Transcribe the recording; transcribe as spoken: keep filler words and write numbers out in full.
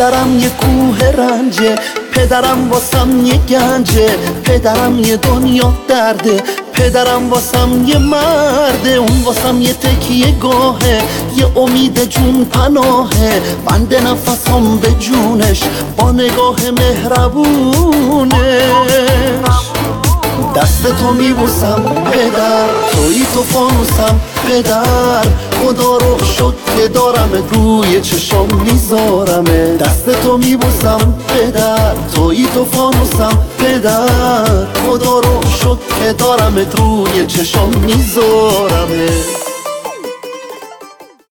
پدرم یه کوه رنجه، پدرم واسم یه گنجه، پدرم یه دنیا درده، پدرم واسم یه مرده، اون واسم یه تکیه گاهه، یه امید جون پناهه، بند نفسم به جونش با نگاه مهربونش. دست تو میبوسم پدر، توی تو فانوسم پدر، خدا رو شد که دارم روی چشم میذارمه. دست تو میبوسم پدر، توی تو فانوسم پدر، خدا رو شد که دارم روی چشم میذارمه.